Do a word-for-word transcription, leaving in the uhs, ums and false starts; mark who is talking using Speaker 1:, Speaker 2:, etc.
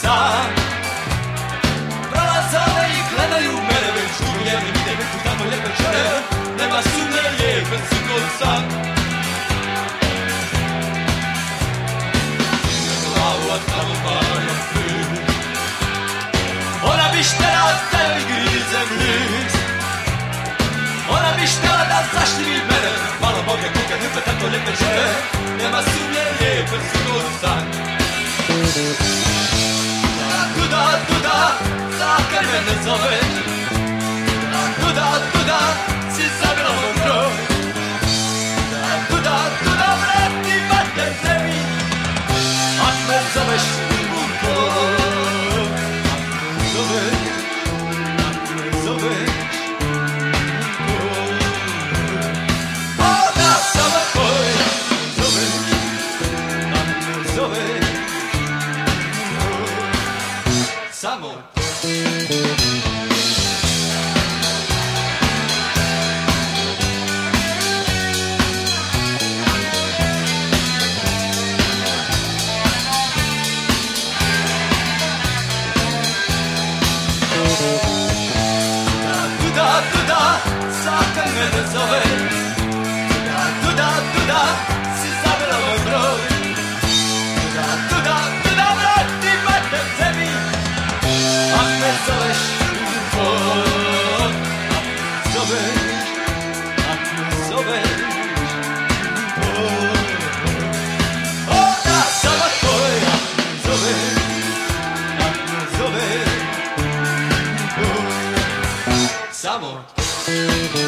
Speaker 1: sam. Prolazale i gledaju mene, već dublje ne vide neku tamo lijepe žene. Nema sumnje, lijepe su ko san. Glavu od tamo malo pil. Ona bi štela da joj grizem list. Ona bi štela da zaštiti mene. Malo Boga kuka ljube tako lijepe žene. Nema sumnje, lijepe su ko san. Tuda, tuda, zakaj me ne zoveš? Tuda, tuda, si zabila moj broj. Tuda, tuda, vrati vate zemlji. Ak me zoveš u boj. Ak me zoveš, ak me zoveš u boj. Ona sama tvoja zoveš, ak me zoveš u boj. Samo tuda, tuda, zakaj me ne zoveš? Tuda, tuda, si zabila moj broj. Tuda, tuda, tuda, vrati vate zemlji. Ak me zoveš u boj. Ak me zoveš, ak me zoveš u boj. Ona sama tvoja zoveš, ak me zoveš u boj. Samo